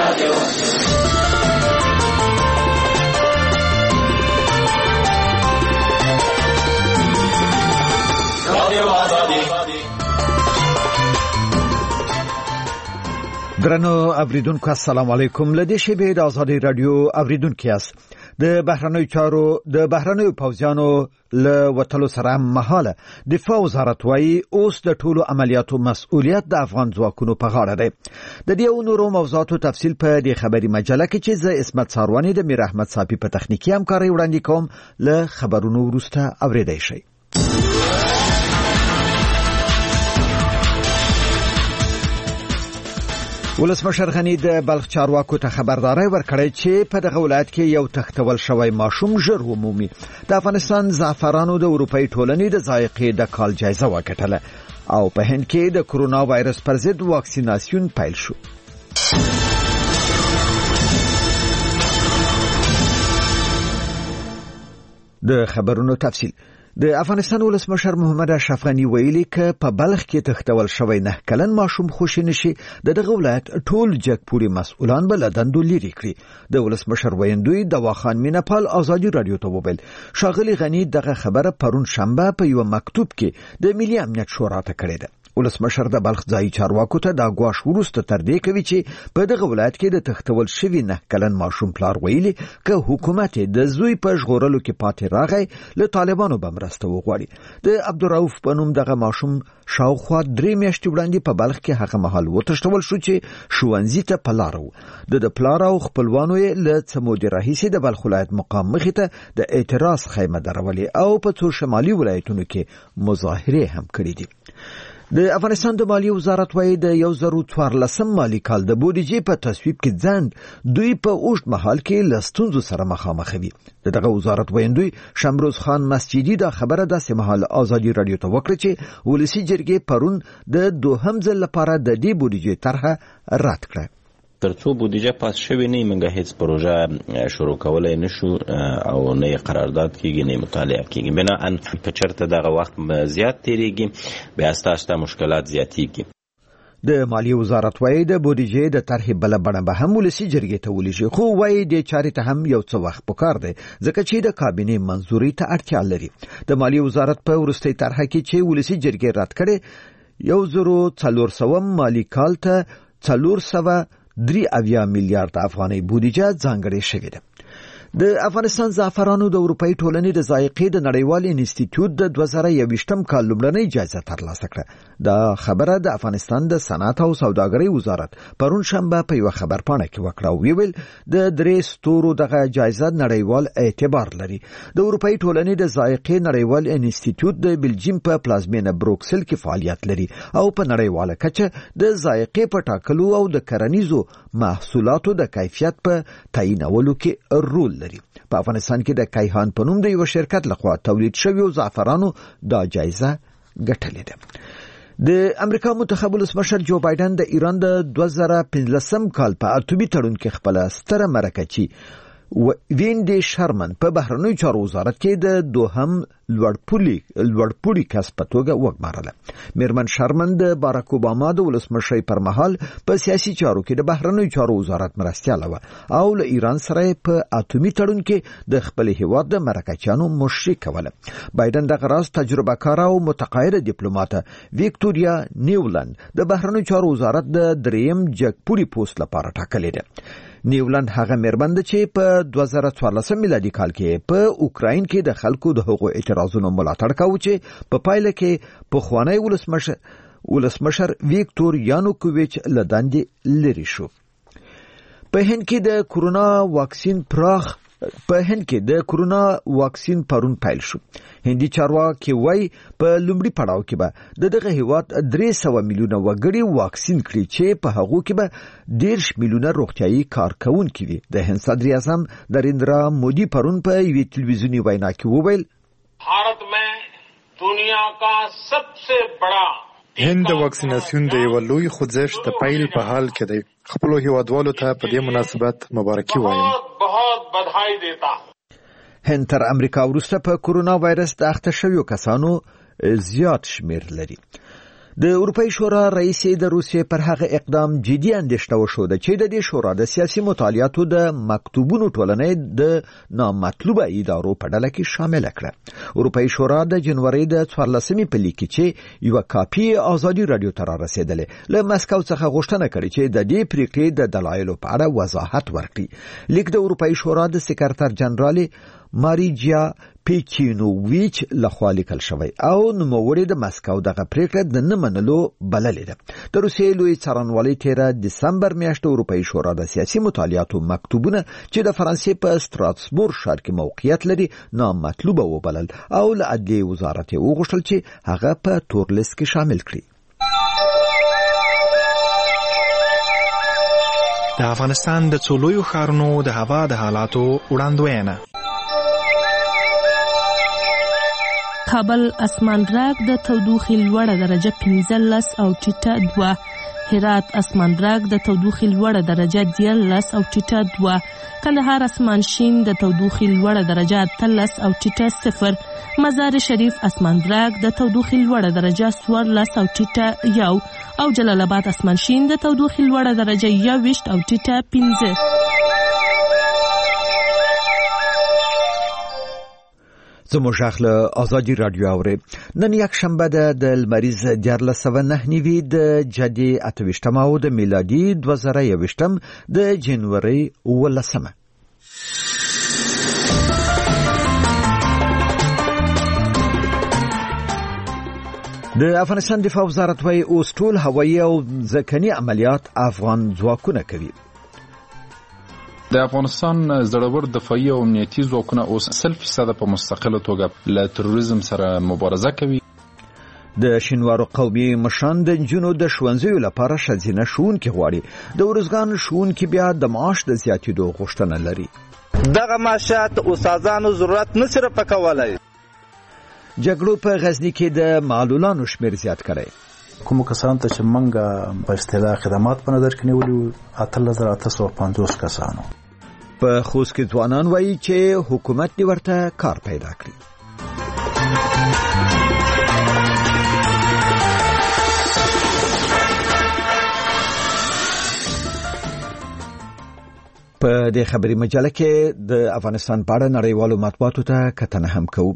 درنو اوریدونکو السلام علیکم. لدې شیبې د آزادۍ رادیو اوریدونکو یاست. د بهرنیو پوځیانو له وتلو سره مهاله دفاع وزارت وايي اوس د ټولو عملیاتو مسؤلیت د افغان ځواکونو په غاړه دی. د دې او نورو موضوعاتو تفصیل په دې خبري مجله کې چې زه اسمت ساروانی د میر احمد صافي په تخنیکی همکاري وړاندې کوم له خبرونو وروسته اوریدای شئ. ولسمشر غنی د بلخ چارواکو ته خبرداري ورکړې چې په دغه ولایت کې یو تختول شوی ماشوم ژر ومومي. د افغانستان زعفرانو د اروپאי ټولنې د ذایقې د کال جایزه وګټله او په هند کې د کرونا وایرس پر ضد واکسیناسیون پیل شو. د خبرونو تفصیل. د افغانستان ولسمشر محمد اشرف غنی ویلي ک په بلخ کې تختول شوی 9 کلن ماشوم خوشی نشي دغه ولایت ټول جګپوري مسؤلان بل دندو لري کړی. د ولسمشر ویندوی دواخان مینپال آزادی رادیو ته وویل شاغلی غنی دغه خبره پرون شنبه په یو مکتوب کې د ملي امنیت شورا ته کړی ده. ولسمشر د بلخ ځای چارواکو ته د غواش ورسته تر دې کوي چې په دغه ولایت کې د تختول شوی 9 کلن ماشوم پلار ویلي ک حکومت د زوی په ژغورلو کې پاتې راغی له طالبانو بمرسته وغواړي. د عبدالرؤف بنوم دغه ماشوم شاوخوا 3 میاشتې وړاندې په بلخ کې هغه مهال وتښتول شو چې شوونځي ته پلارو. د پلار او خپلوانو یې له څمودي راهیسې د بلخ ولایت مقام مخې ته د اعتراض خیمه درولې او په څو شمالي ولایتونو کې مظاهره هم کړې دي. د افغانستان د مالیې وزارت وايي د 2014 مالی کال د بودیجې په تصویب کې ځند دوی په اوږد مهال کې لستونزو سره مخامخ وي. دغه وزارت ویندوی شمروز خان مسجدي دا خبره د سیمهال آزادی رادیو ته وکړه چې ولسی جرګې پرون د دوهم ځل لپاره د دې بودیجې طرحه رد کړه. ترڅو بودیجه پاس شوی نه منګه هیڅ پروژه شروع کولای نشو او نه قرارداد کیږي نه مطالعه کیږي. بناء په چرته دغه وخت زیات تیریږي بیا ستاسو مشکلات زیاتیږي. د مالیې وزارت وايي د بودیجې د طرح بل بڼه به هم ولسی جرګې ته ولېږي خو وايي د چارې ته هم یو څه وخت پکار دی ځکه چې د کابینې منځوري ته اړتیا لري. د مالیې وزارت په ورستۍ طرح کې چې ولسی جرګې رد کړي 1400 مالی کال ته 403 میلیارد افغانۍ بودیجه ځانګړې شوې ده. د افغانستان زعفرانو د اروپאי ټولنې د ذایقې د نړیوال انسټیټیوټ د 2021 کال لومړنۍ جایزه ترلاسه کړه. دا خبره د افغانستان د صنعت او سوداګرۍ وزارت پرون شنبه په یو خبرپاڼه کې وکړه او ویل د 3 ستورو دغه جایزه نړیوال اعتبار لري. د اروپאי ټولنې د ذایقې نړیوال انسټیټیوټ د بلجیم په پلازمینه بروکسل کې فعالیت لري او په نړیواله کچه د ذایقې په ټاکلو او د کرنیزو محصولاتو د کیفیت په تعیینولو کې رول لري. په افغانستان کې د کیهان په نوم د یو شرکت لخوا تولید شوی زعفرانو دا جایزه ګټلې ده. د امریکا منتخب ولسمشر جو بایدن د ایران د 2015 کال په اتوبي تړون کې خپل ستره مرکچی ویندي شرمن په بهرنیو چارو وزارت کې د دوهم لوړپوړي کس په توګه وګمارله. میرمن شرمن د باراک اوباما د ولسمشۍ پر مهال په سیاسي چارو کې د بهرنیو چارو وزارت مرستیاله و او له ایران سره په اتومي تړون کې د خپل هیواد د مرکچیانو مشرک کوله. بایدن د غراس تجربه کار او متقاعده ډیپلوماټ ویکټوریا نیولند د بهرنیو چارو وزارت د دریم جګپوري پوسټ لپاره ټاکلې ده. نیولند هغه میرمن ده چې په 2014 میلادي کال کې په اوکراین کې د خلکو د حقوقو اعتراضونو ملاتړ کاوه چې په پایله کې پخوانی ولسمشر ویکټور یانوکوویچ له دندې لرې شو. په هند کې د کورونا واکسین پرون پیل شو. هندي چارواکي وایي په لومړي پړاو کې به دغه هیواد 300 میلیونه وګړي واکسین کړي چې په هغه کې به 10 میلیونه روغتيایي کارکونکي وي. د هند صدر اعظم نریندرا مودي پرون په یوه ټلویزیونی وینا کې وویل भारत में दुनिया का सबसे बड़ा هند د واکسیناسیون د یو لوی خوځښت د پیل په حال کې دی. خپل هیوادوالو ته په دې مناسبت مبارکي وایم. बहुत बधाई देता हूं. هند تر امریکا وروسته په کورونا وایرس د اخته شویو کسانو زیات شمیر لري. د اروپای شورا رئیس د روسیې پر هغه اقدام جدي اندېښنه وښوده چې د دې شورا د سیاسي مطالعاتو د مکتوبونو ټولنې د نامطلوبه ادارو په ډله کې شامل کړه. اروپای شورا د جنوري د 14مې په لیک کې چې یو کاپی ازادي رادیو ته رسیدلې له مسکو څخه غوښتنه کړې چې د دې پریکړې د دلایلو په اړه وضاحت ورکړي. لیک د اروپای شورا د سکرټر جنرال ماریجیا پیچینوویچ لخوا لیکل شوی او نوموړي د مسکو دغه پریکړه د نه منلو بللې ده. د روسیې لوی څارنوالۍ 13 دسمبر میاشت اروپای شورا د سیاسي مطالعاتو مکتوبونه چې د فرانسې په ستراسبورګ ښار کې موقعیت لري نامطلوبه وبلل او له عدلیې وزارت یې وغوښتل چې هغه په تور لیست کې شامل کړي. د افغانستان د څولویو ښارونو د هوا د حالاتو وړاندوینه. کابل اسمان راګ د تودوخې لوړه درجه 15 او ټیټه 2. هرات اسمان راګ د تودوخې لوړه درجه 13 او ټیټه 2. کندهار اسمان شین د تودوخې لوړه درجه 13 او ټیټه 0. مزار شریف اسمان راګ د تودوخې لوړه درجه 14 او ټیټه 1 او جلال آباد اسمان شین د تودوخې لوړه درجه 21 او ټیټه 15. زموږ اخله ازادي رادیو اوري. نن یک شنبه ده د لمریز 1409 د جدي 28 او د میلادي 2021 د جنوري 18. د افغانستان دفاع وزارت وايي اوس ټول هوایي او ځمکني عملیات افغان ځواکونه کوي. د افغانستان زړور دفاعي او امنیتي ځواکونه اوس 100% په مستقله توګه له تروریزم سره مبارزه کوي. د شینوارو قومي مشران د جنونو د ښوونځیو لپاره ښځینه ښوونکي غواړي. د ورزګان ښوونکي بیا د معاش د زیاتېدو غوښتنه لري. دغه معاشات استادانو ضرورت نه سره پکولای. جګړو په غزنی کې د معلولانو شمیر زیات کړي. کوم کسان ته چې منګه په اصطلاح خدمات په نظر کې نیولې 8850 کسانو. په خوست کې ځوانان وایي چې حکومت دې ورته کار پیدا کړي. په دې خبري مجله کې د افغانستان په اړه نړیوالو مطبوعاتو ته کتنه هم کوو.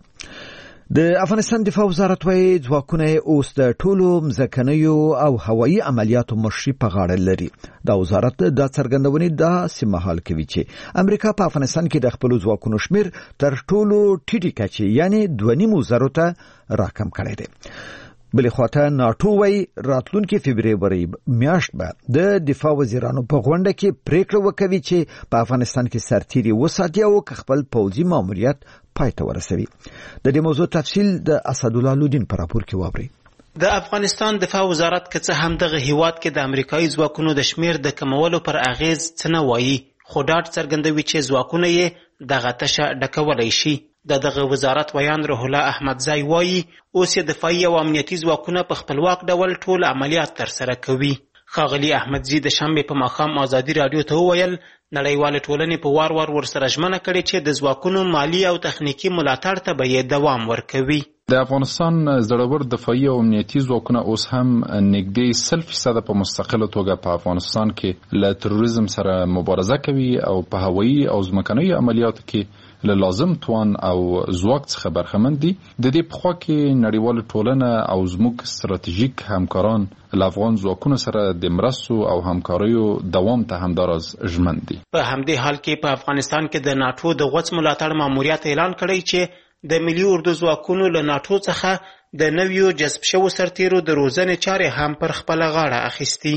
د افغانستان دفاع وزارت وايي ځواکونه اوس د ټولو مځکنیو او هوایي عملیاتو مشري په غاړه لري. دا وزارت د څرګندونې د سیمهال کوي چې امریکا په افغانستان کې د خپل ځواکونو شمیر تر ټولو ټیټی کچې یعنی 2.5 ته راکم کړی دی. بلې خواته ناتو وايي راتلونکي فبرवरी میاشت به د دفاع وزیرانو په غونډه کې پریکړه وکوي چې په افغانستان کې سرتیري وساتي او خپل پوځي ماموریت پای ته ورسوي. د دې موضوع تفصیل د اسدالله لودین په راپور کې واوري. د افغانستان دفاع وزارت که څه هم دغه هیواد کې د امریکایي ځواکونو د شمیر د کمولو پر اغیز څه نه وایي، خو ډاډ څرګندوي چې ځواکونه یې دغه تشه ډکولی شي. دغه وزارت ویان روح الله احمدزی وایي اوس یې دفاعي او امنیتي ځواکونه په خپلواک ډول ټول عملیات ترسره کوي. ښاغلي احمدزی د شنبې په ماښام ازادي رادیو ته وویل نړیوالې ټولنې په وار وار ورسره ژمنه کړې چې د ځواکونو مالي او تخنیکي ملاتړ ته به یې دوام ورکوي. د افغانستان زړور دفاعي او امنیتي ځواکونه اوس هم نږدې 100% په مستقله توګه په افغانستان کې له تروریزم سره مبارزه کوي او په هوایي او ځمکنیو عملیاتو کې له لازم توان او ځواک څخه برخمن دي. د دې په خوا کې نړیواله ټولنه او زموږ ستراتیژیک همکاران له افغان ځواکونو سره د مرستو او همکاریو دوام ته همداراز ژمن دي. په همدې حال کې په افغانستان کې د ناتو د غوڅ ملاتړ ماموریت اعلان کړی چې د ملي اردو ځواکونو له ناتو څخه د نویو جذب شوو سرتیرو د روزنې چارې هم پر خپله غاړه اخیستي.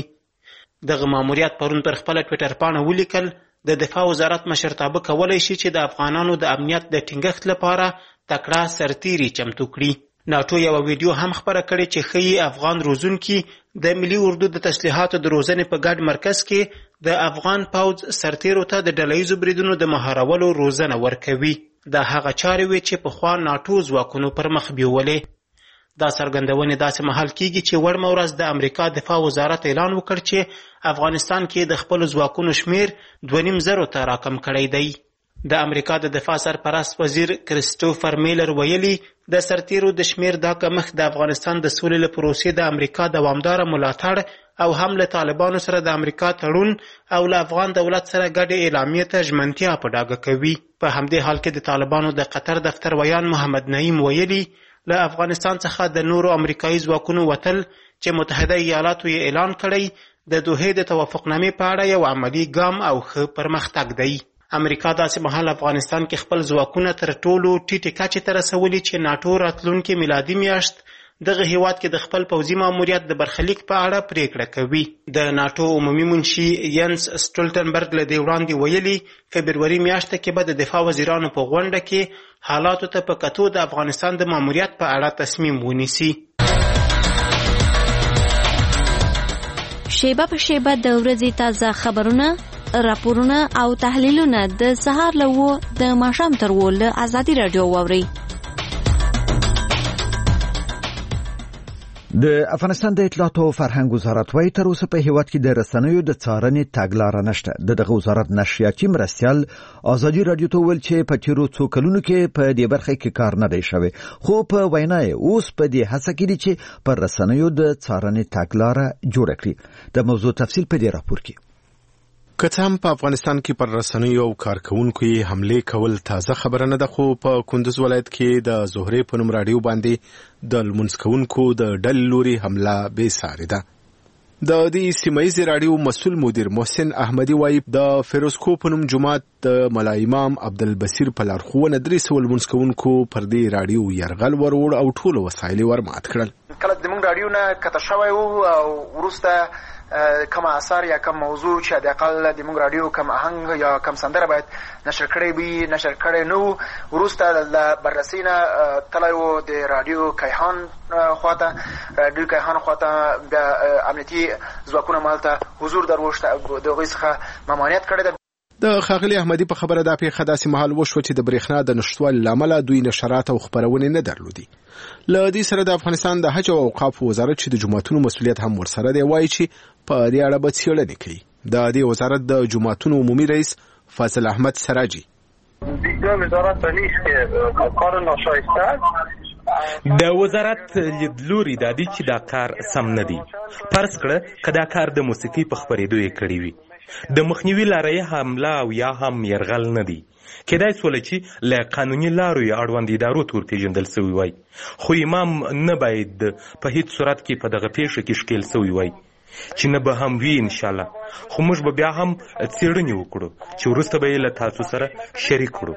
دغه ماموریت پرون پر خپله ټویټر پاڼه ولیکل د دفاع وزارت مشرتابه کولی شي چې د افغانانو د امنیت د ټینګښت لپاره تکړه سرتیري چمتو کړي. ناتو یو ویډیو هم خپره کړې چې ښیي افغان روزونکي د ملي اردو د تسلیحاتو د روزنې په ګډ مرکز کې د افغان پوځ سرتیرو ته د ډلهییزو بریدونو د مهارولو روزنه ورکوي. دا هغه چارې وې چې پخوا ناتو ځواکونو پر مخ بیولې. دا څرګندونې داسې مهال کیږي چې وړمه ورځ د امریکا دفاع وزارت اعلان وکړ چې افغانستان کې د خپلو ځواکونو شمیر 2.5 ته راکم کړی دی. د امریکا د دفاع سرپرست وزیر کریسټوفر میلر ویلي د سرتیرو د شمیر دا کمښت د افغانستان د سولې له پروسې د امریکا دوامداره ملاتړ او هم له طالبانو سره د امریکا تړون او له افغان دولت سره ګډې اعلامیې ته ژمنتیا په ډاګه کوي. په همدې حال کې د طالبانو د قطر دفتر ویان محمد نعیم ویلي له افغانستان څخه د نورو امریکایي ځواکونو وتل چې متحده ایالاتو یې اعلان کړی د دوحې د توافقنامې په اړه یو عملي ګام او ښه پرمختګ دی. امریکا داسې مهال افغانستان کې خپل ځواکونه تر ټولو ټیټې کچې ته رسولي چې ناټو راتلونکې میلادي میاشت دغه هیواد کې د خپل پوځي ماموریت د برخلیک په اړه پریکړه کوي. د ناټو عمومي منشي ینس سټولټنبرګ له دې وړاندې ویلي فبروري میاشته کې به د دفاع وزیرانو په غونډه کې حالاتو ته په کتو د افغانستان د ماموریت په اړه تصمیم ونیسي. شیبه په شیبه د ورځې تازه خبرونه، راپورونه او تحلیلونه د سهار له 9 د ماښام تر 10 له ازادي رادیو واورئ. د افغانستان د اطلاعات او فرهنګ وزارت وايي تر اوسه په هیواد کې د رسنیو د څارنې تګلاره نشته. دغه وزارت نشریاتي مرستیال ازادي رادیو ته ویل چې په تیرو څو کلونو کې په دې برخه کې کار نه دی شوی، خو په وینا یې اوس په دې هڅه کې دي چې پر رسنیو د څارنې تګلاره جوړه کړي. د موضوع تفصیل په دې راپور کې. که څه هم په افغانستان کې پر رسنیو او کارکونکو یې حمله کول تازه خبره نه ده، خو په کندوز ولایت کې د زهرې په نوم رادیو باندې د لمونځ کوونکو د ډلې لوري حمله بې ساري ده. د دې سیمایي رادیو مسؤل مدیر محسن احمدي وايي د فیروزکو په نوم جماعت د ملا امام عبدالبصیر په لارښوونه 300 لمونځ کوونکو پر دې رادیو یرغل وروړ او ټول وسایل ورمات کړل. کله د موږ رادیو نه کته شوی او ورسته کم اثر یا کم موضوع چې د اقل د موږ رادیو کم آهنګ یا کم سندره باید نشر کړي نو ورسته د بررسینه تلایو د رادیو کیهان خواته د امنیتي ځواکونو مالته حضور دروشته د غوښ څخه ممانعت کړی. د خاغلی احمدي په خبره دا پیښه داسې محل وشو چې د برېښنا د نشټوالي لامل دوی نشرات او خبرونه نه درلودي. له دې سره د افغانستان د حج او اوقاف وزارت چې د جمعتونو مسؤلیت هم ورسره دی وایي چې په دې اړه به څېړنه کوي. د دې وزارت د جمعتونو عمومي رئیس فاصل احمد سراجي د وزارت رئیس کې کار ناشایسته د وزارت لیدلوري د دې چې دا کار سم نه دی. فرض کړه کدا کار د موسیقي په خبرېدو یې کړی وي، د مخنیوي لارې حمله او یا هم يرغل نه دی. کېدای سول چې له قانوني لارو یې اړوند ادارو تور پیژندل شوی وای، خو امام نه باید په هیڅ صورت کې په دغه پیښه کې ښکیل شوی وای چې نه به هم وي ان شاء الله. خو موږ به بیا هم څېړنې وکړو چې وروسته به یې له تاسو سره شریک کړو.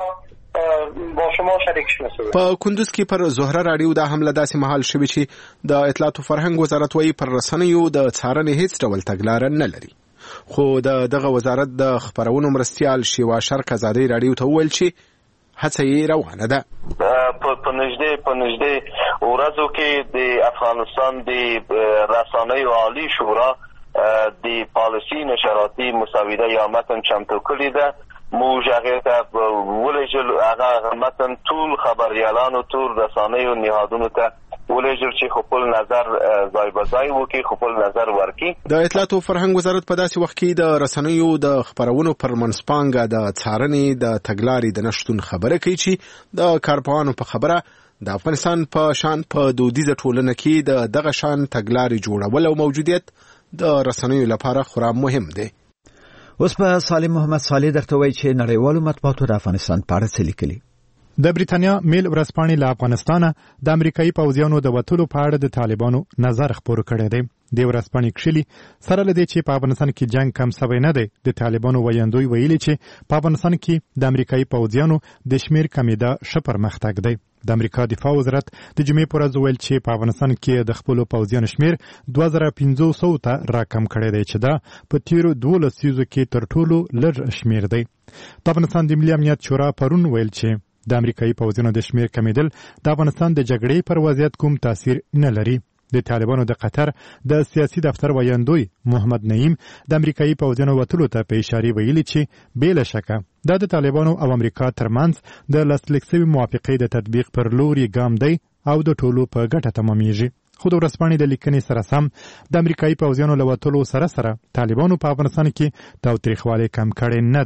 په کندوز کې پر زهره رادیو د حمله داسې محل شوی چې د اطلاعات او فرهنګ وزارت وايي پر رسنیو د څارنې هیڅ ډول تګلاره نه لري. خو دغه وزارت د خبرونو مرستیال شیوا شرق ازادي رادیو ته ویل چې هڅه یې روانه ده. په نږدې ورځو کې د افغانستان د رسنیو عالی شورا د پالیسي نشراتي مسوده یا متن چمتو کړی ده. موږ هغه ته ولېږل هغه متن ټول خبريالانو ټول رسنیو نهادونو ته ولېږل چې خپل نظر ځای په ځای وکړي، خپل نظر ورکړي. د اطلاعات او فرهنګ وزارت په داسې وخت کې د رسنیو د خبرونو پر منځپانګه د څارنې د تګلارې د نشټون خبره کوي چې د کارپوهانو په خبره د افغانستان په شان په دودیزه ټولنه کې دغه شان تګلارې جوړول او موجودیت د رسنیو لپاره خورا مهم دی. اوس په سالم محمد صالح درته وایي چې نړیوالو مطبوعاتو د افغانستان په اړه څه لیکلي. د بریتانیا میل ورځپاڼې له افغانستانه د امریکایي پوځیانو د وتلو په اړه د طالبانو نظر خپور کړی دی. د ورځپاڼې کښلي سره لدی چې په افغانستان کې جنگ کم سوی نه دی. د طالبانو ویاندوی ویلي چې په افغانستان کې د امریکایي پوځیانو د شمیر کمیدا ښه پرمختګ دی. د امریکا دفاع وزارت د جمعې پر ورځ ویل چې په افغانستان کې د خپل پوځیانو شمیر 2500 ته راکم کړی دی چې دا په تیرو 12 سیزو کې تر ټولو لږ شمیر دی. د افغانستان د ملي امنیت شورا پرون ویل چې د امریکایي پوځیانو د شمیر کمیدل د افغانستان د جګړې پر وضعیت کوم تاثیر نه لري. د طالبانو د قطر د سیاسي دفتر ویاندوی محمد نعیم د امریکایي پوځیانو وتلو ته په اشاره ویلي چې بلا شک دا د طالبانو او امریکا ترمنځ د لاسلیک شوی موافقې د تطبیق پر لوري ګام دی او د ټولو په ګټه تمامېږي. خو د ورځپاڼې د لیکنې سره سم د امریکایي پوځیانو له وتلو سره طالبانو په افغانستان کې تاوتریخوالی کم کړی نه دی.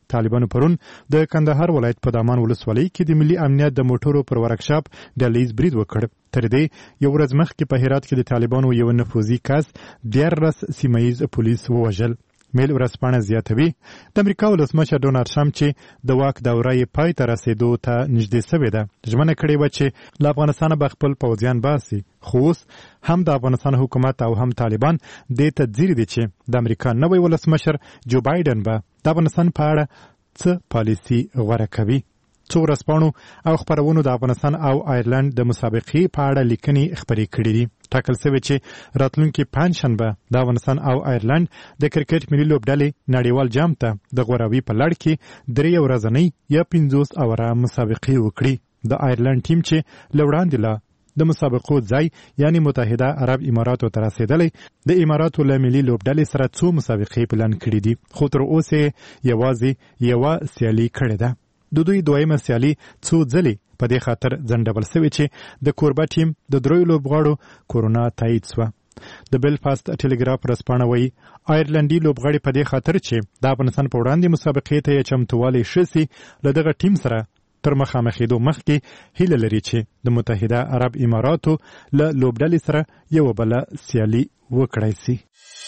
طالبانو پرون د کندهار ولایت په دامان ولسوالۍ کې د ملي امنیت د موټرو پر ورکشاپ ډلیز برید وکړ. تر دې یو ورځ مخکې په هرات کې د طالبانو یو نفوذي کس 14 سیمه ییز پولیس ووژل. میل ورځپاڼه زیاتوي د امریکا ولسمشر ډونالډ ټرمپ چې د واک دوره یې پای ته رسېدو ته نږدې سوې ده ژمنه کړې وه چې له افغانستانه به خپل پوځیان باسي، خو اوس هم د افغانستان حکومت او هم طالبان دې ته ځیر دي چې د امریکا نوی ولسمشر جو بایدن به د افغانستان په اړه څه پالیسي غوره کوي. څو ورځپاڼو او خپرونو د افغانستان او آیرلند د مسابقې په اړه لیکنې خپرې کړې دي. ټاکل شوی چې راتلونکي پنجشنبه د افغانستان او آیرلند د کرکټ ملي لوبډلې نړیوال جام ته د غوراوي په لړ کې 3 ورځنۍ یا 50 اوره مسابقې وکړي. د آیرلند ټیم چې له وړاندې لا د مسابقو ځای یعنی متحده عرب اماراتو ته رسېدلی د اماراتو له ملي لوبډلې سره څو مسابقې پلان کړي دي، خو تر اوسه یوازې یوه سیالي کړې ده. د دوی دویمه سیالي څو ځلې په دې خاطر ځنډول سوې چې د کوربه ټیم د 3 لوبغاړو کورونا تایید سوه. د بیلفاست ټلګراف ورځپاڼه وایي آیرلندي لوبغاړي په دې خاطر چې د افغانستان په وړاندې مسابقې ته یې چمتووالی ښه سي له دغه ټیم سره تر مخامخېدو مخکې هیله لري چې د متحده عرب اماراتو له لوبډلې سره یوه بله سیالي وکړی سي.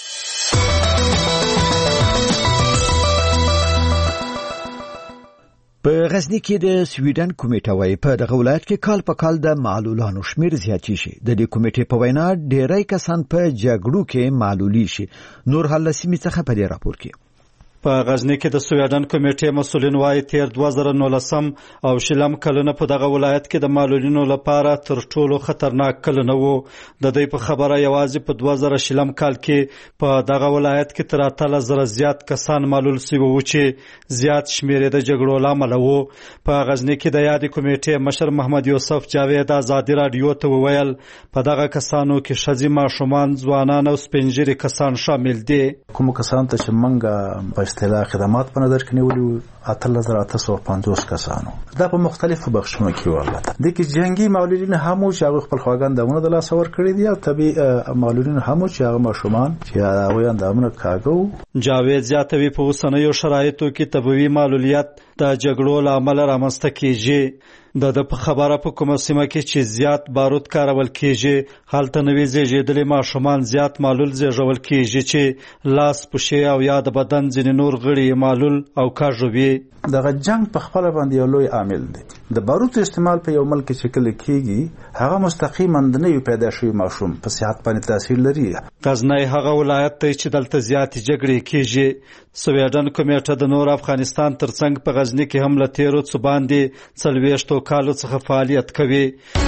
په غزنی کې د سویډن کمیټه وايي په دغه ولایت کې کال په کال د معلولانو شمیر زیاتې شي. د دې کمیټې په وینا ډېری کسان په جګړو کې معلولي شي. نور حل سیمې څخه په دې راپور کې په غزنی کې د سویډن کمیټې مسؤلین وايي تیر 2019 او شلم کلونه په دغه ولایت کې د معلولینو لپاره تر ټولو خطرناک کلونه وو. د دوی په خبره یوازې په 2000 شلم کال کې په دغه ولایت کې تر 8000 زیات کسان معلول شوي وو چې زیات شمیر د جګړو لامل وو. په غزنی کې د یادې کمیټې مشر محمد یوسف جاوید آزادي رادیو ته وویل په دغه کسانو کې ښځې، ماشومان، ځوانان او سپینږیري کسان شامل دي. کوم کسان ته چې موږ اصطلاح خدمات په نظر کې نیولي 8850 کسانو دا په مختلفو بخشونو کې ورغله. د کې جنگي معلولین هم چې هغه خپل خواګان دمونه د لاس ور کړی دي او طبي معلولین هم چې هغه ماشومان چې هغه اندامونه کاغو. جاوید زیاتوي په اوسنیو شرایطو کې طبي معلولیت د جګړو له امله رامنځته کیږي. د په خبره په کومه سیمه کې چې زیات بارود کارول کیږي هلته نوې زیږیدلي ماشومان زیات معلول زیږول کیږي چې لاس، پښې او یا د بدن ځینې نور غړي معلول او کاږه وي. دغه جنگ په خپل باندې یو لوی عامل دی. د بارود استعمال په یو ملک کې کله کیږي هغه مستقیما د نوې پیدا شوی ماشوم په صحت باندې تاثیر لري. غزنی هغه ولایت دی چې دلته زیات جګړې کیږي. سویډن کمیټه د نور افغانستان ترڅنګ په غزنی کې هم له تیرو څه باندې 40 کالو څخه فعالیت کوي.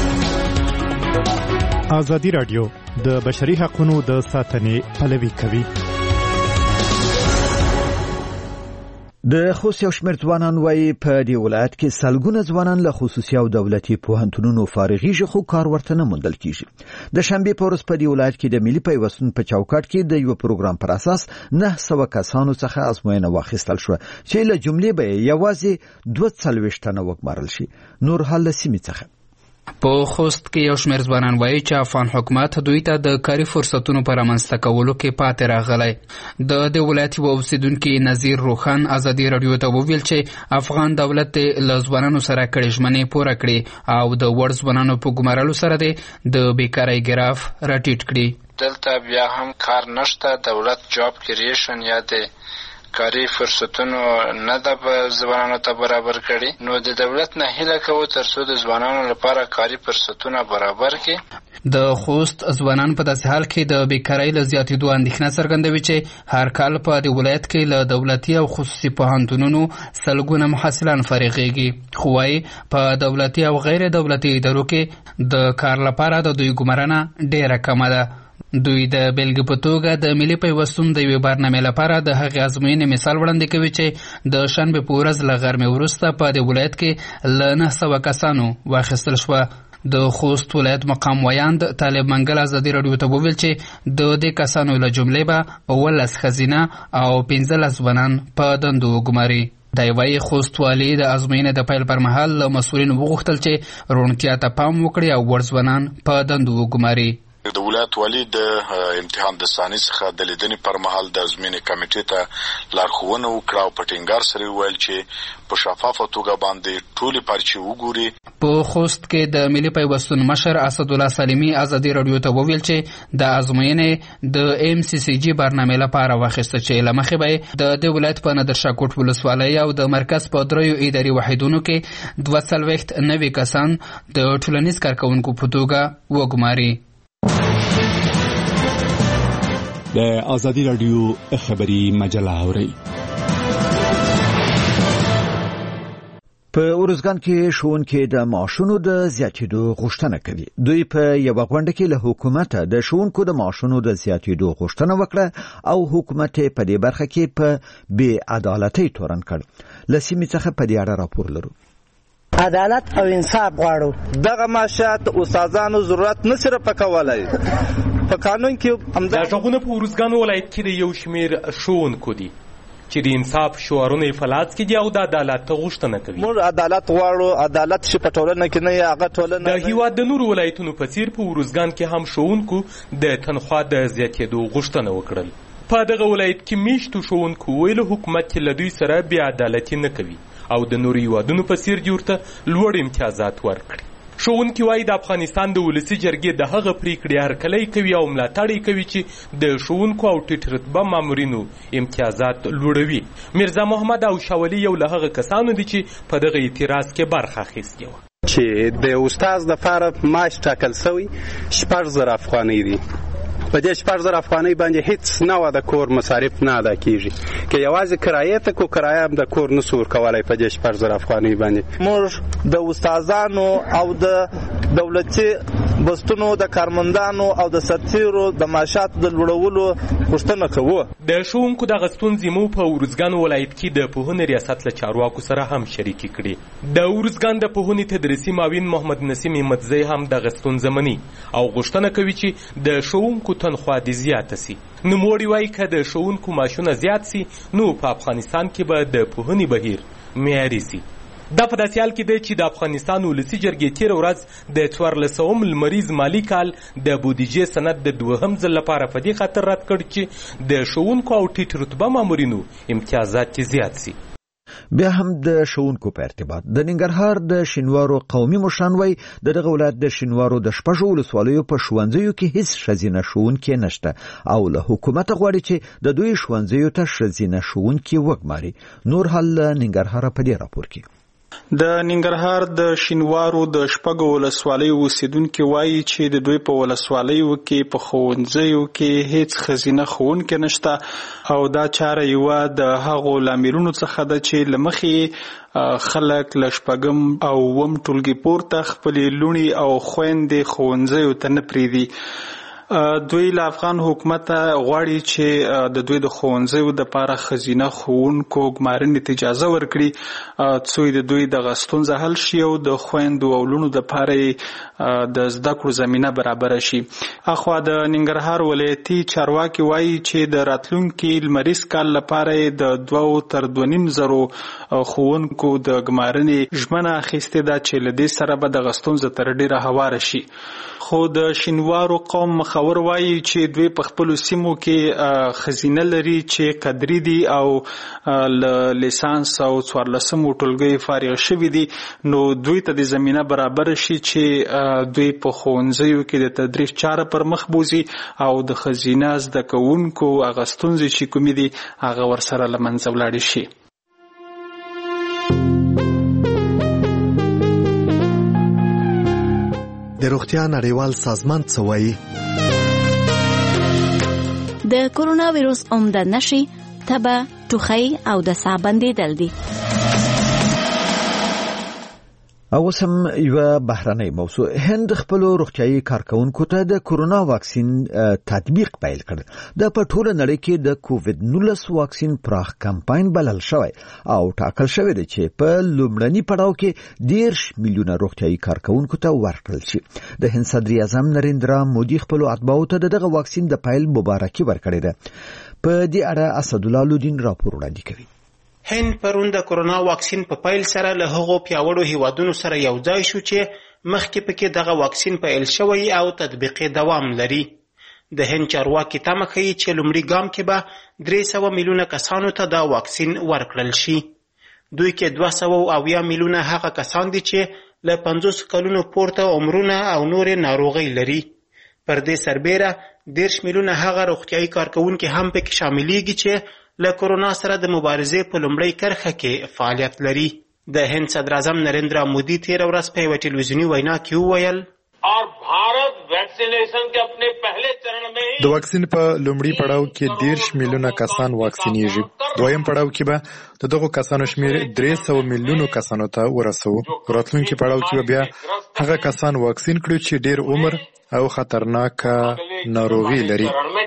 ازادي رادیو د بشري حقوقو د ساتنې پلوي کوي. د خوست یو شمېر ځوانان وایي په دې ولایت کې سلګونه ځوانان له خصوصي او دولتي پوهنتونونو فارغېږي خو کار ورته نه موندل کیږي. د شنبې په ورځ په دې ولایت کې د ملي پیوستون په چوکاټ کې د یو پروګرام پر اساس 900 کسانو څخه ازموینه واخیستل شو چې له جملې به یوازې 240 تنه وګمارل شي. نور حل سیمې څخه په خوست کې یو شمېر ځوانان وایي چې افغان حکومت دوی ته د کاري فرصتونو په رامنځته کولو کې پاتې راغلی. د دې ولایت یو اوسیدونکي نظیر روخان ازادي رادیو ته وویل چې افغان دولت له ځوانانو سره کړې ژمنې پوره کړي او د وړ ځوانانو په ګمارلو سره د بیکارۍ ګراف راټیټ کړي. دلته بیا هم کار نشته. دولت جاب کریشن یا د کاری فرصتونو نه د ځوانانو ته برابر کړي. نو د دولت نه هیله کوو ترڅو د ځوانانو لپاره کاری فرصتونه برابر کړي. د خوست ځوانان په داسې حال کې د بیکارۍ له زیاتېدو اندېښنه څرګندوي چې هر کال په دې ولایت کې له دولتي او خصوصي پوهنتونونو سلګونه محصلان فارغېږي. خو وايي په دولتي او غیر دولتي ادارو کې د کار لپاره د دوی ګمارنه ډېره کمه ده. دوی د بیلګې په توګه د ملي پیوستون د یوې برنامې لپاره د هغې ازموینې مثال وړاندې کوي چې د شنبې په ورځ له غرمې وروسته په دې ولایت کې له 900 کسانو واخیستل شوه. د خوست ولایت مقام ویاند طالب منګل ازادي رادیو ته وویل چې د دې کسانو له جملې به 19 ښځینه او 15 ځوانان په دندو وګماري. د وایي خوست والي د ازموینې د پیل پر مهال له مسؤلینو وغوښتل چې روڼتیا ته پام وکړي او وړ ځوانان په دندو وګماري. د ولایت والی د امتحان د ثاني څخه د لیدنې پر مهال د ازموینې کمیټې ته لارښوونه وکړه او په ټینګار سره ویل چې په شفافه توګه باندې ټولې پرچې وګوري. په خوست کې د ملي پیوستون مشر اسد الله سالمي ازادي رادیو ته وویل چې د ازموینې د MCCG برنامه لپاره واخیسته چې لمخې به د ولایت په نادرشاه کوټ ولسوالۍ او د مرکز په دریو اداري وحیدونو کې 240 نوي کسان د ټولنیز کارکونکو په توګه وګماري. د ازادي رادیو خبری مجله اوري. په اورزګان کې ښوونکي د معاشونو د زیاتېدو غوښتنه کوي. دوی په یو غونډه کې له حکومت د ښوونکو د معاشونو د زیاتېدو غوښتنه وکړه او حکومت په دې برخه کې په بې عدالتۍ تورن کړ. له سیمې څخه په دې اړه راپور لرو. عدالت او انصاف غواړو. دغه معاشات استادانو ضرورت نه صرف پکولای په قانون کې دا ژغونه په اورزګان ولایت کې د یو شمیر ښوونکو دي چې د انصاف شعارونه فلات کې دي او د عدالت غوښتنه کوي. موږ عدالت غواړو. عدالت چې په ټولنه کې نه هغه ټولنه د هیواد د نورو ولایتونو په څیر په اورزګان کې هم ښوونکو د تنخوا د زیاتېدو غوښتنه وکړل. په دغه ولایت کې میشتو ښوونکو ویل حکومت له دوی سره بې عدالتي نه کوي او د نورو هیوادونو په څیر جوړته لوړ امتیازات ورکړي. ښوونکي وایي د افغانستان د ولسي جرګې د هغه پریکړې هرکلی کوي او ملاتړ کوي چې د ښوونکو او ټیټ رتبه مامورینو امتیازات لوړوي. میرزا محمد او شاولي یو له هغه کسانو دي چې په دغه اعتراض کې برخه اخیستې وه. چې د استاد لپاره معاش ټاکل شوی 4,000 افغانۍ دي. په دې 4,000 افغانۍ باندې هیڅ نوع د کور مصارف نه ادا کیږي. که یوازې کرایه ته کو کرایه هم د کور نه سور کولای په دې 4,000 افغانۍ باندې. موږ د استادانو او د دولتي بستونو د کارمندانو او د سرتیرو د معاشات د لوړولو غوښتنه کوو. د ښوونکو دغه ستونزې مو په اورزګان ولایت کې د پوهنې ریاست له چارواکو سره هم شریکې کړې. د اورزګان د پوهنې تدریسي معاون محمد نسیم احمدزی هم دغه ستونزه مني او غوښتنه کوي چې د ښوونکو تنخوا دې زیاته سي. نوموړي وایي که د ښوونکو معاشونه زیات سي نو په افغانستان کې به د پوهنې بهیر معیاري سي. دا په داسې حال کې دی چې د افغانستان ولسي جرګې تېره ورځ د 1400 لمریز مالي کال د بودیجې سند د دوهم ځل لپاره په دې خاطر رد کړ چې د ښوونکو او ټیټ رتبه مامورینو امتیازات زیات سي. بیا هم د ښوونکو په ارتباط د ننګرهار د شینوارو قومي مشران وایي د دغه ولایت د شینوارو د شپږو ولسوالیو په ښوونځیو کې هیڅ ښځینه ښوونکې نشته او له حکومته غواړي چې د دوی ښوونځیو ته ښځینه ښوونکې وګماري. نور حال له ننګرهاره په دې راپور کې. د ننګرهار د شینوارو د شپږو ولسوالیو اوسیدونکي وایي چې د دوی په ولسوالیو کې په ښوونځیو کې هیڅ ښځینه ښوونکې نشته او دا چاره یوه د هغو لاملونو څخه ده چې له مخې خلک له شپږم او اووم ټولګي پورته خپلې لوڼې او خویندې ښوونځیو ته نه پرېږدي. دوی له افغان حکومت غواړي چې د دوی د ښوونځیو دپاره ښځینه ښوونکو ګمارنې ته اجازه ورکړي څو د دوی دغه ستونزه حل شي او د خویندو او لوڼو دپاره د زده کړو زمینه برابره شي. اخوا د ننګرهار ولایتي چارواکي وایي چې د راتلونکي لمریز کال لپاره د 2 تر 2.5 زرو ښوونکو د ګمارنې ژمنه اخیستې ده چې له دې سره به دغه ستونزه تر ډیره هواره شي. خو د شینوارو قوم مخور وایي چې دوی په خپلو سیمو کې ښځینه لري چې قدري دي او له لیسانس او 14مو ټولګیو فارغ شوي دي نو دوی ته د زمینه برابر شي چې دوی په ښوونځیو کې د تدریس چاره پر مخ بوزي او د ښځینه زده کوونکو هغه ستونزې چې کومې دي هغه ورسره له منځه ولاړې شي. د روغتیا نړیوال سازمان څه وایي؟ د کورونا ویروس عمده نښې تبه، ټوخی او د ساه بندېدل دي. او سم یو بهرنۍ موضوع. هند خپل روغتيایي کارکونکو ته د کورونا واکسین تطبیق پیل کړ. د پټوله نړۍ کې د کووید 19 واکسین پراخ کمپاین بلل شوی او ټاکل شوی دی چې په لومړني پړاو کې 10 میلیونه روغتيایي کارکونکو ته ورکړل شي. د هند صدر اعظم نریندرا مودي خپل اتباعو ته دغه واکسین د پیل مبارکي ورکړې ده. په دې اړه اسد الله لودین راپور وړاندې کوي. هند پرون د کورونا واکسین په پیل سره له هغو پیاوړو هیوادونو سره یو ځای شو چې مخکې پکې دغه واکسین پیل شوی او تطبیق دوام لري. د هند چارواکي تمه کوي چې لومړي ګام کې به 300 میلیونه کسانو ته دا واکسین ورکړل شي. دوی کې 280 میلیونه هغه کسان دي چې له 50 کلونو پورته عمرونه او نورې ناروغۍ لري. پر دې سربیره 10 میلیونه هغه روغتیایي کارکوونکي هم پکې شاملیږي چې له کورونا سره د مبارزې په لومړۍ کرښه کې فعالیت لري. د هند صدر اعظم نریندرا مودي تېره ورځ په یوه ټلویزیوني وینا کې وویل د واکسین په لومړي پړاو کې 10 میلیونه کسان واکسینیږي. دویم پړاو کې به د دغو کسانو شمیر 300 میلیونو کسانو ته ورسوو. راتلونکي پړاو کې به بیا هغه کسان واکسین کړو چې ډیر عمر او خطرناکه ناروغي لري.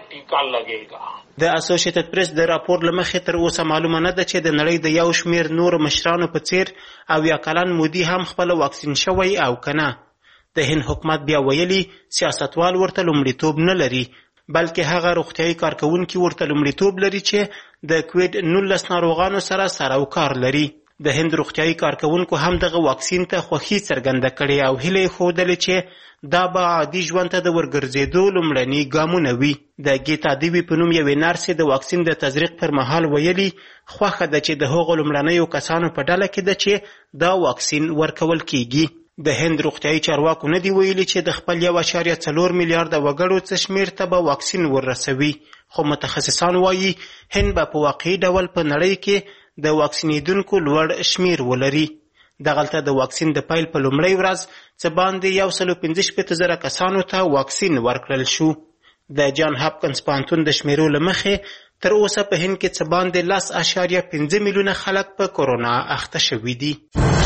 د اسوسییټډ پریس د راپور له مخې تر اوسه معلومه نه ده چې د نړۍ د یو شمیر نور مشرانو په څیر او یا کلن مودي هم خپل واکسین شوی او کنه. د هند حکومت بیا ویلي سیاستوال ورته لومړیتوب نه لري، بلکې هغه روغتیایي کارکوونکي ورته لومړیتوب لري چې د کووید-19 ناروغانو سره سر او کار لري. د هند روغتیایي کارکوونکو هم دغه واکسین ته خوښي څرګنده کړې او هیله یې ښودلې چې دا به عادي ژوند ته د ورګرځېدو لومړني ګامونه وي. د ګیتا دیوي په نوم یوې نرسې د واکسین د تزریق پر مهال ویلي خوښه ده چې د هغو لومړنیو کسانو په ډله کې ده چې دا واکسین ورکول کیږي. د هند روغتیایي چارواکو نه دی ویلي چې د خپل 1.4 میلیارده وګړو څه شمیر ته به واکسین وررسوي، خو متخصصان وایي هند به په واقعي ډول په نړۍ کې د واکسینېدونکو لوړ شمیر ولري. دغلته د واکسین د پیل په لومړۍ ورځ څه باندې 165,000 کسانو ته واکسین ورکړل شو. د جان هاپکنز پوهنتون د شمیرو له مخې تر اوسه په هند کې څه باندې 10.5 میلیونه خلک په کورونا اخته شوي دي.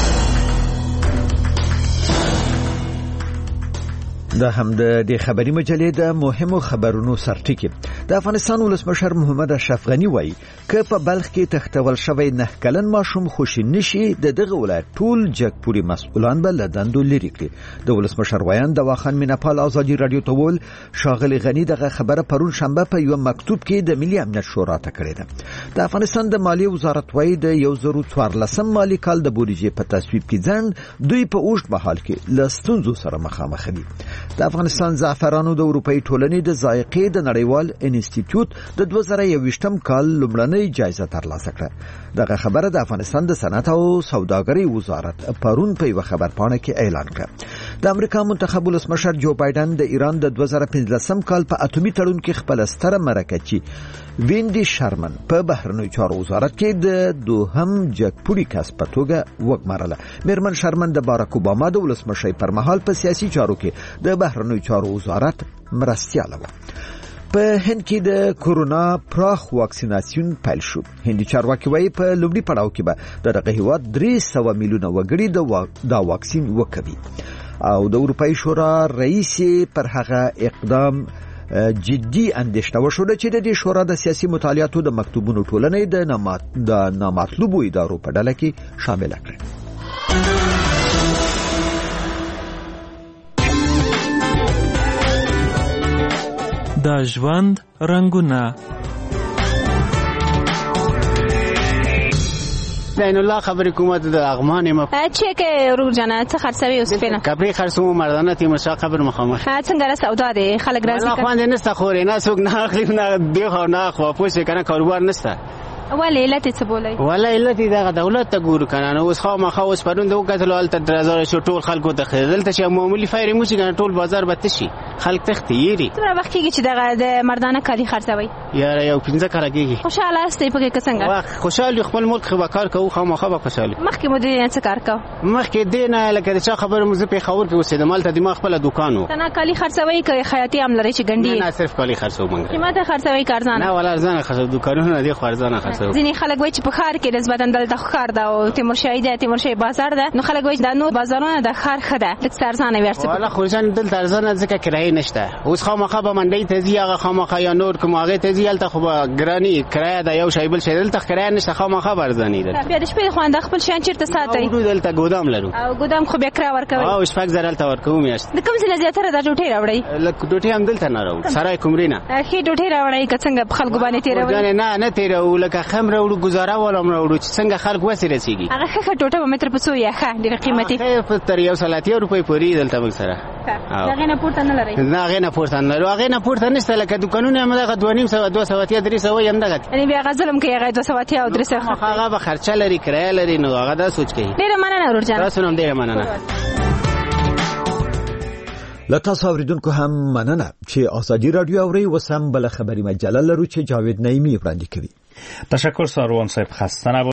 دا هم د دې خبري مجلې د مهمو خبرونو سرټکی. د افغانستان ولسمشر محمد اشرف غنی وایي که په بلخ کې تختول شوی 9 کلن ماشوم خوشی نشي د دغه ولایت ټول جګپوري مسؤلان به له دندو لري کړي. د ولسمشر ویان د واخان میناپال ازادي رادیو ته ول شاغلی غنی دغه خبره پرون شنبه په یو مکتوب کې د ملي امنیت شورا ته کړې ده. د افغانستان د مالیې وزارت وایي د 2014 مالی کال د بودیجې په تصویب کې ځند دوی په اوږد مهال کې له ستونزو سره مخامخ دي. د افغانستان زعفرانو د اروپאי ټولنې د ذایقې د نړیوال انسټیټیوټ د 2021 کال لومړنۍ جایزه ترلاسه کړه. دغه خبره د افغانستان د صنعت او سوداګرۍ وزارت پرون په یو خبرپاڼه کې اعلان کړ. د امریکا منتخب ولسمشر جو بایدن د ایران د 2015 کال په اتومي تړون کې خپل ستره مرکچی ویندي شرمن په بهرنیو چارو وزارت کې د دوهم جګپوري کس په توګه وګمارله. میرمن شرمن د باراک اوباما د ولسمشۍ پر مهال په سیاسي چارو کې د بهرنیو چارو وزارت مرستیاله وه. په هند کې د کورونا پراخ واکسیناسیون پیل شو. هندي چارواکي وایي په لومړي پړاو کې به دغه هیواد 300 میلیونه وګړي د واکسین وکوي او د اروپאי شورا رئیس پر هغه اقدام جدي اندېښنه وشوله چې د دې شورا د سیاسي مطالعاتو د مکتوبونو ټولنې د نامطلوبو ادارو په ډله کې شامل کړه. د ژوند رنگونه زین الله خبر حکومت د اغمان ما چه که رو جنه څه خرڅوي اوس په کبري خرڅو مردانه تیمور شاه خبر مخامخ څنګه سودا دي خلک راځي الله خوان نه است خوري نه سوق نه اخلي نه دی خو نه خو پوښتنه کنه کاروبار نشته ولی علت څه بولای ولی علت دغه دولت ته ګور کنه نو اوس خامخا اوس پرون د وکټلو ال تدرازار شو ټول خلکو ته خېدل ته چې معمولی فایری مو چې کنه ټول بازار به تشي خلک تختيري تر وخت کې چې دغه د مردانه کالي خرڅوي یاره یو 15 کال کېږي خوشاله استې په کې څنګه واخ خوشاله خپل ملک خو کار کوو خامخا به خوشاله مخکې مدیر څه کار کو مخکې دینه لکه چې خبر مو زه په خبر کې اوسې د مال ته دماغ خپل دکانو تنه کالي خرڅوي کوي خیاطي عمل لري چې ګنډي نه صرف کالي خرڅو مونږ قیمته خرڅوي کارزانه نه ولا ارزانه خرڅو دکانونه دي خو ارزانه خرڅو ځینې خلک وایي چې په خار کې نسبتا دلته خار ده او تیمورشاهي ده تیمورشاهي بازار ده نو خلک وایي دا نو بازارونه د خار خده لکه ارزانه ورڅ ولا خورجان دلته ارزانه ځکه کرایه نشته اوس خامخا به منډي ته ځي هغه خامخا یا نور کوم هغه ته ځي الته خو ګرانی کرایه ده یو شی بل شی دلته کرایه نشته خامخا برزانی ده بیا د شپې خوند خپل شان چیرته ساتي او دلته ګودام لرو او ګودام خو بیا کرا ورکوي او شپږ زره الته ورکوم یاست د کوم څه زیاتره د ډوټي راوړي لکه ډوټي هم دلته نه راوړي سرای کومرینا خې ډوټي راوړي که څنګه خلکو باندې تیروي نه تیرو لکه رقم راوړو گزاره ولوم راوړو چې څنګه خلک وسې رسیږي هغه ښه ټوټه په متر په څو یا ښه ډېر قیمتي تر 130 روپۍ پورې دلته موږ سره هغې نه پورته نه لرئ؟ نه هغې نه پورته نه لرو هغې نه پورته نشته لکه دوکانونه همدغه 250 200 300 همدغه یعنې بیا هغه ظلم کوي هغه 200 او 300 هغه به خرچه لري کرایه لري نو هغه دا سوچ کوي. ډېره مننه ورور جان. تاسو هم ډېره مننه. له تاسو اوریدونکو هم مننه چې ازادي رادیو اوري. وسم بل خبري مجله لرو چې جاوید نعیمی وړاندې کوي. تشکر ساروان صاحب، خسته